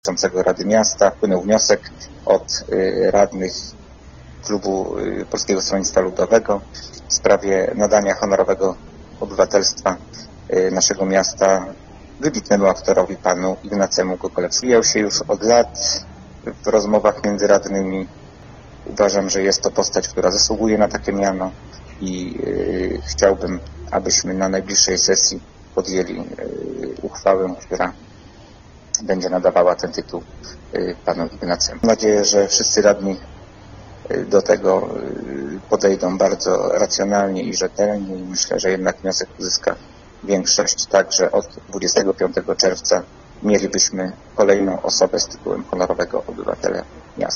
przewodniczącego Rady Miasta wpłynął wniosek od radnych klubu Polskiego Stronnictwa Ludowego w sprawie nadania honorowego obywatelstwa naszego miasta wybitnemu aktorowi panu Ignacemu Gogoleckiemu. Wijał się już od lat w rozmowach między radnymi. Uważam, że jest to postać, która zasługuje na takie miano i chciałbym, abyśmy na najbliższej sesji podjęli uchwałę, która będzie nadawała ten tytuł panu Ignacemu. Mam nadzieję, że wszyscy radni do tego podejdą bardzo racjonalnie i rzetelnie i myślę, że jednak wniosek uzyska większość, także od 25 czerwca mielibyśmy kolejną osobę z tytułem honorowego obywatela